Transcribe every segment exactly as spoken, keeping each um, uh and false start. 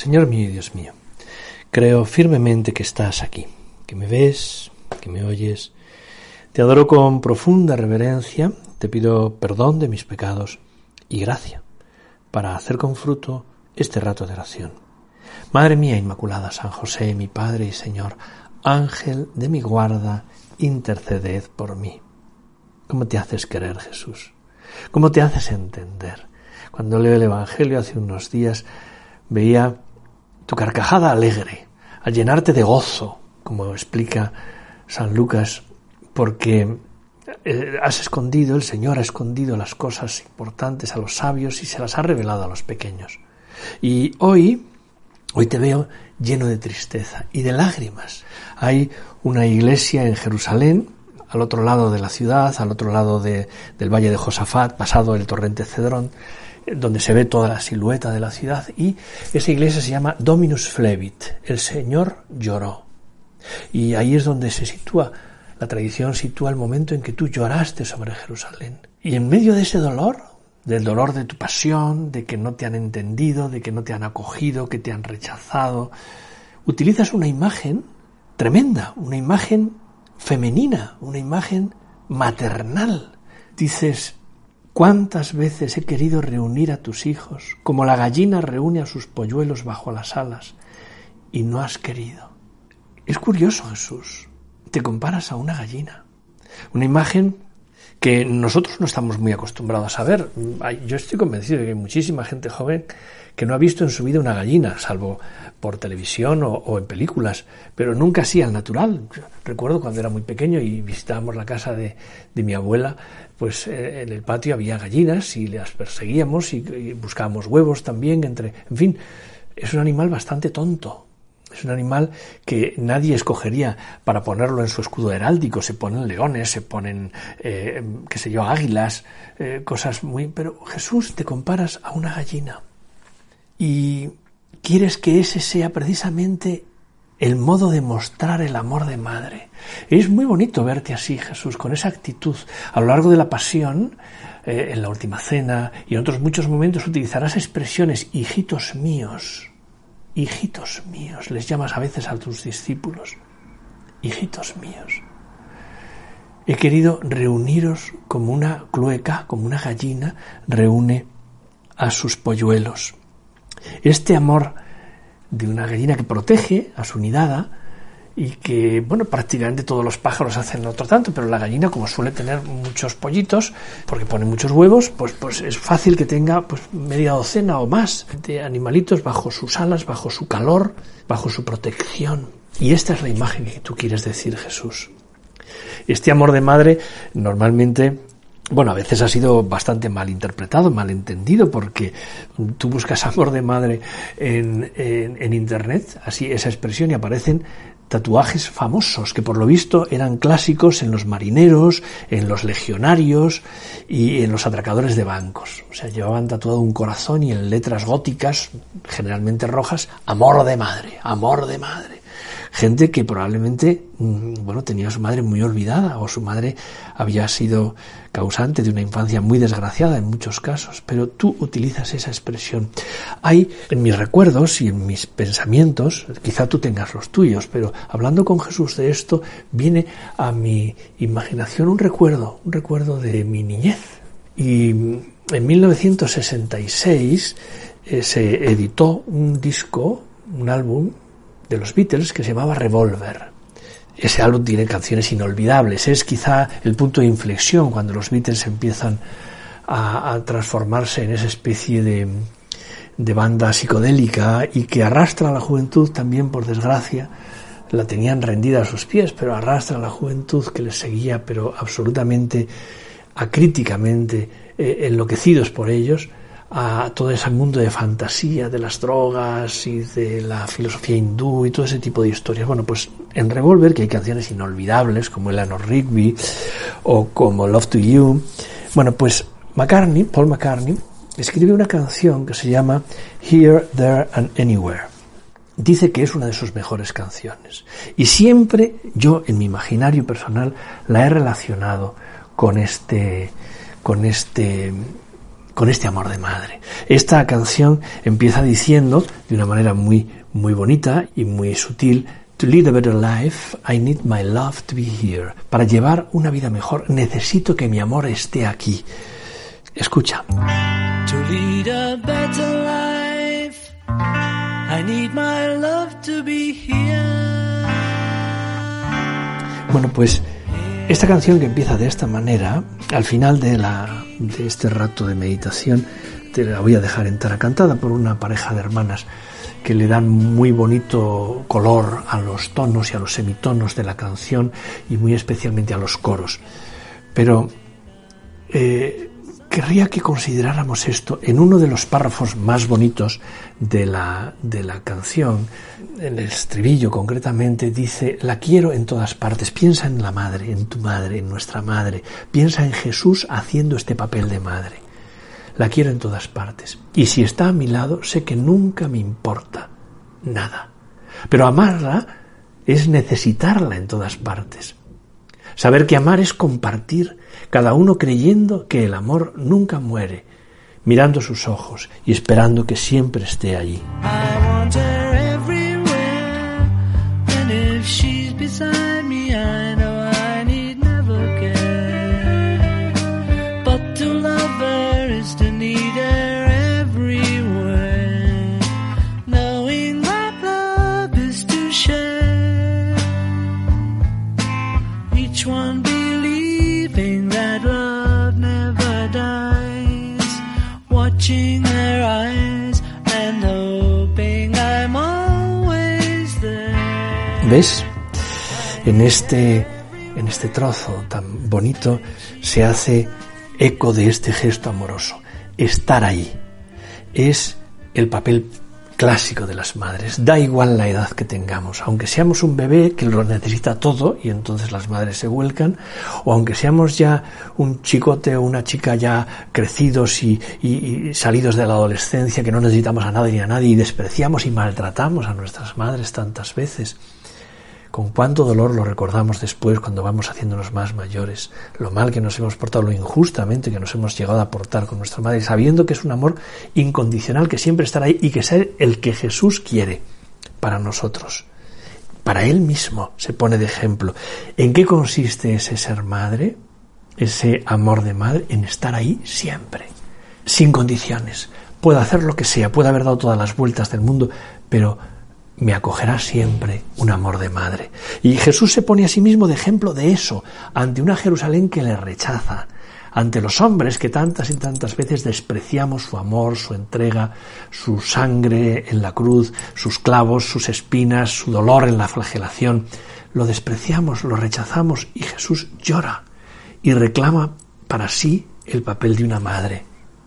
Señor mío y Dios mío, creo firmemente que estás aquí, que me ves, que me oyes. Te adoro con profunda reverencia, te pido perdón de mis pecados y gracia para hacer con fruto este rato de oración. Madre mía Inmaculada, San José, mi Padre y Señor, Ángel de mi guarda, interceded por mí. ¿Cómo te haces querer, Jesús? ¿Cómo te haces entender? Cuando leo el Evangelio hace unos días, veía tu carcajada alegre, al llenarte de gozo, como explica San Lucas, porque has escondido, el Señor ha escondido las cosas importantes a los sabios y se las ha revelado a los pequeños. Y hoy, hoy te veo lleno de tristeza y de lágrimas. Hay una iglesia en Jerusalén, al otro lado de la ciudad, al otro lado de, del valle de Josafat, pasado el torrente Cedrón, donde se ve toda la silueta de la ciudad, y esa iglesia se llama Dominus Flevit, el Señor lloró. Y ahí es donde se sitúa, la tradición sitúa el momento en que tú lloraste sobre Jerusalén. Y en medio de ese dolor, del dolor de tu pasión, de que no te han entendido, de que no te han acogido, que te han rechazado, utilizas una imagen tremenda, una imagen femenina, una imagen maternal. Dices: ¿cuántas veces he querido reunir a tus hijos, como la gallina reúne a sus polluelos bajo las alas, y no has querido? Es curioso, Jesús, te comparas a una gallina, una imagen que nosotros no estamos muy acostumbrados a ver. Yo estoy convencido de que hay muchísima gente joven que no ha visto en su vida una gallina, salvo por televisión o, o en películas, pero nunca así al natural. Recuerdo cuando era muy pequeño y visitábamos la casa de, de mi abuela, pues eh, en el patio había gallinas y las perseguíamos y, y buscábamos huevos también, entre, en fin, es un animal bastante tonto. Es un animal que nadie escogería para ponerlo en su escudo heráldico. Se ponen leones, se ponen, eh, qué sé yo, águilas, eh, cosas muy... Pero Jesús, te comparas a una gallina y quieres que ese sea precisamente el modo de mostrar el amor de madre. Es muy bonito verte así, Jesús, con esa actitud. A lo largo de la pasión, eh, en la última cena y en otros muchos momentos utilizarás expresiones: hijitos míos. Hijitos míos, les llamas a veces a tus discípulos, hijitos míos. He querido reuniros como una clueca, como una gallina reúne a sus polluelos. Este amor de una gallina que protege a su nidada y que, bueno, prácticamente todos los pájaros hacen otro tanto, pero la gallina, como suele tener muchos pollitos, porque pone muchos huevos, pues, pues es fácil que tenga pues media docena o más de animalitos bajo sus alas, bajo su calor, bajo su protección. Y esta es la imagen que tú quieres decir, Jesús. Este amor de madre normalmente, bueno, a veces ha sido bastante mal interpretado, mal entendido, porque tú buscas amor de madre en, en, en internet, así esa expresión, y aparecen tatuajes famosos que por lo visto eran clásicos en los marineros, en los legionarios y en los atracadores de bancos. O sea, llevaban tatuado un corazón y en letras góticas, generalmente rojas, amor de madre, amor de madre. Gente que probablemente, bueno, tenía a su madre muy olvidada o su madre había sido causante de una infancia muy desgraciada en muchos casos, pero tú utilizas esa expresión. Hay en mis recuerdos y en mis pensamientos, quizá tú tengas los tuyos, pero hablando con Jesús de esto, viene a mi imaginación un recuerdo, un recuerdo de mi niñez. Y en mil novecientos sesenta y seis eh, se editó un disco, un álbum de los Beatles que se llamaba Revolver. Ese álbum tiene canciones inolvidables, es quizá el punto de inflexión cuando los Beatles empiezan a, a transformarse en esa especie de, de banda psicodélica y que arrastra a la juventud también, por desgracia. La tenían rendida a sus pies, pero arrastra a la juventud que les seguía, pero absolutamente acríticamente eh, enloquecidos por ellos, a todo ese mundo de fantasía, de las drogas y de la filosofía hindú y todo ese tipo de historias. Bueno, pues en Revolver, que hay canciones inolvidables como Eleanor Rigby o como Love to You, bueno, pues McCartney, Paul McCartney, escribe una canción que se llama Here, There and Anywhere. Dice que es una de sus mejores canciones. Y siempre yo, en mi imaginario personal, la he relacionado con este, con este con este amor de madre. Esta canción empieza diciendo, de una manera muy, muy bonita y muy sutil, To lead a better life, I need my love to be here. Para llevar una vida mejor, necesito que mi amor esté aquí. Escucha. To lead a better life, I need my love to be here. Bueno, pues esta canción que empieza de esta manera, al final de, la, de este rato de meditación, te la voy a dejar entera, cantada por una pareja de hermanas que le dan muy bonito color a los tonos y a los semitonos de la canción y muy especialmente a los coros. Pero eh, querría que consideráramos esto en uno de los párrafos más bonitos de la, de la canción. En el estribillo concretamente dice: la quiero en todas partes. Piensa en la madre, en tu madre, en nuestra madre. Piensa en Jesús haciendo este papel de madre. La quiero en todas partes. Y si está a mi lado, sé que nunca me importa nada. Pero amarla es necesitarla en todas partes. Saber que amar es compartir, cada uno creyendo que el amor nunca muere, mirando sus ojos y esperando que siempre esté allí. I want her everywhere, and if she's beside me, I know I need never care. But to love her is to need her everywhere, knowing that love is to share. Each one believing that love never dies, watching her eyes and hoping I'm always there. ¿Ves? En este, en este trozo tan bonito se hace eco de este gesto amoroso. Estar ahí es el papel clásico de las madres. Da igual la edad que tengamos, aunque seamos un bebé que lo necesita todo y entonces las madres se vuelcan, o aunque seamos ya un chicote o una chica ya crecidos y, y, y salidos de la adolescencia, que no necesitamos a nadie ni a nadie y despreciamos y maltratamos a nuestras madres tantas veces. Con cuánto dolor lo recordamos después cuando vamos haciéndonos más mayores, lo mal que nos hemos portado, lo injustamente que nos hemos llegado a portar con nuestra madre, sabiendo que es un amor incondicional que siempre estará ahí y que es el que Jesús quiere para nosotros. Para Él mismo se pone de ejemplo. ¿En qué consiste ese ser madre? Ese amor de madre, en estar ahí siempre, sin condiciones. Puede hacer lo que sea, puede haber dado todas las vueltas del mundo, pero me acogerá siempre un amor de madre. Y Jesús se pone a sí mismo de ejemplo de eso, ante una Jerusalén que le rechaza, ante los hombres que tantas y tantas veces despreciamos su amor, su entrega, su sangre en la cruz, sus clavos, sus espinas, su dolor en la flagelación. Lo despreciamos, lo rechazamos y Jesús llora y reclama para sí el papel de una madre.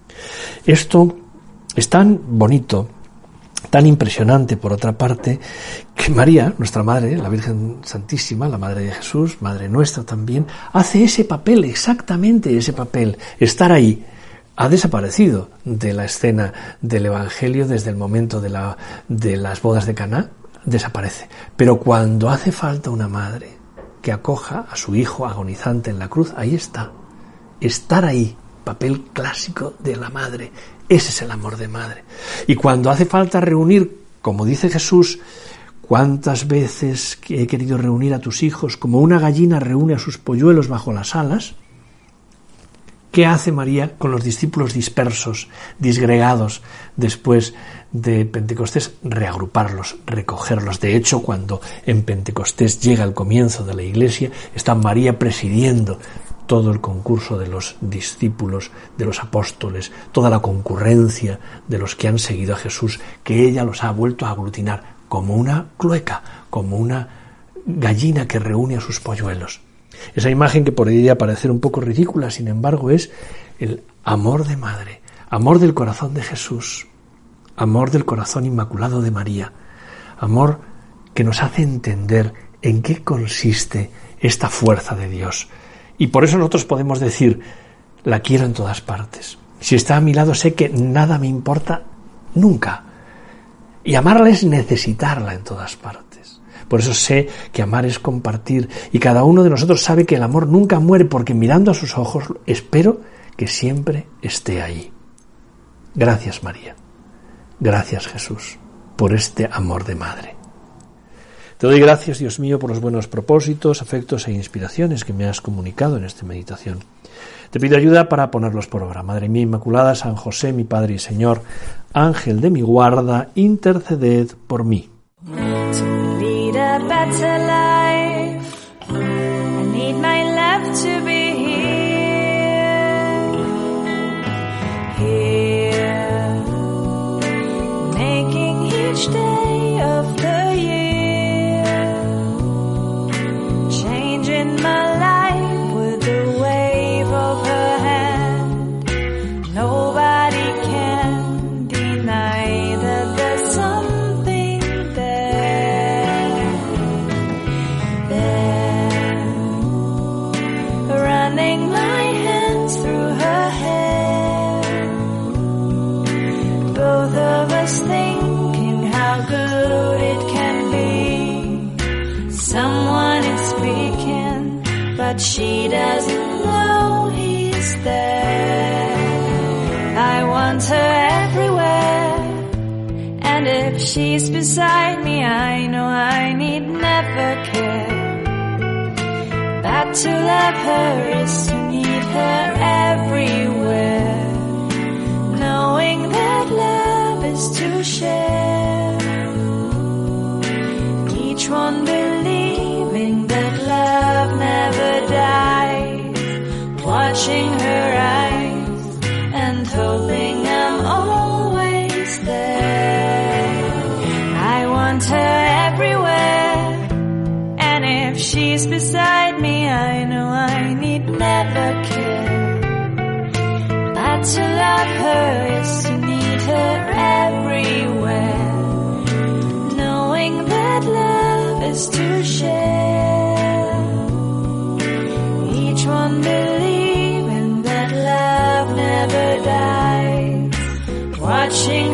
Esto es tan bonito, tan impresionante, por otra parte, que María, nuestra Madre, la Virgen Santísima, la Madre de Jesús, Madre nuestra también, hace ese papel, exactamente ese papel, estar ahí. Ha desaparecido de la escena del Evangelio desde el momento de, la, de las bodas de Caná, desaparece. Pero cuando hace falta una madre que acoja a su hijo agonizante en la cruz, ahí está. Estar ahí, papel clásico de la madre. Ese es el amor de madre. Y cuando hace falta reunir, como dice Jesús, cuántas veces he querido reunir a tus hijos, como una gallina reúne a sus polluelos bajo las alas, ¿qué hace María con los discípulos dispersos, disgregados después de Pentecostés? Reagruparlos, recogerlos. De hecho, cuando en Pentecostés llega el comienzo de la Iglesia, está María presidiendo todo el concurso de los discípulos, de los apóstoles, toda la concurrencia de los que han seguido a Jesús, que ella los ha vuelto a aglutinar como una clueca, como una gallina que reúne a sus polluelos. Esa imagen que podría parecer un poco ridícula, sin embargo, es el amor de madre, amor del corazón de Jesús, amor del corazón inmaculado de María, amor que nos hace entender en qué consiste esta fuerza de Dios. Y por eso nosotros podemos decir, la quiero en todas partes. Si está a mi lado, sé que nada me importa nunca. Y amarla es necesitarla en todas partes. Por eso sé que amar es compartir. Y cada uno de nosotros sabe que el amor nunca muere, porque mirando a sus ojos espero que siempre esté ahí. Gracias, María. Gracias, Jesús, por este amor de madre. Te doy gracias, Dios mío, por los buenos propósitos, afectos e inspiraciones que me has comunicado en esta meditación. Te pido ayuda para ponerlos por obra. Madre mía Inmaculada, San José, mi Padre y Señor, Ángel de mi guarda, interceded por mí. To lead a better life, I need my love to be here, here, making each day of the year, changing my life with the wave of her hand. Nobody can deny that there's something there, there, running my hands through her hair, both of us thinking how good it can be. Someone is speaking, but she doesn't know he's there. I want her everywhere, and if she's beside me, I know I need never care. But to love her is to need her everywhere, knowing that love is to share. Each one believing that love never dies, watching her eyes and hoping I'm always there. I want her everywhere, and if she's beside me, I know I need never care. But to love her is to need her everywhere, knowing that love is to share. Each one believing that love never dies, watching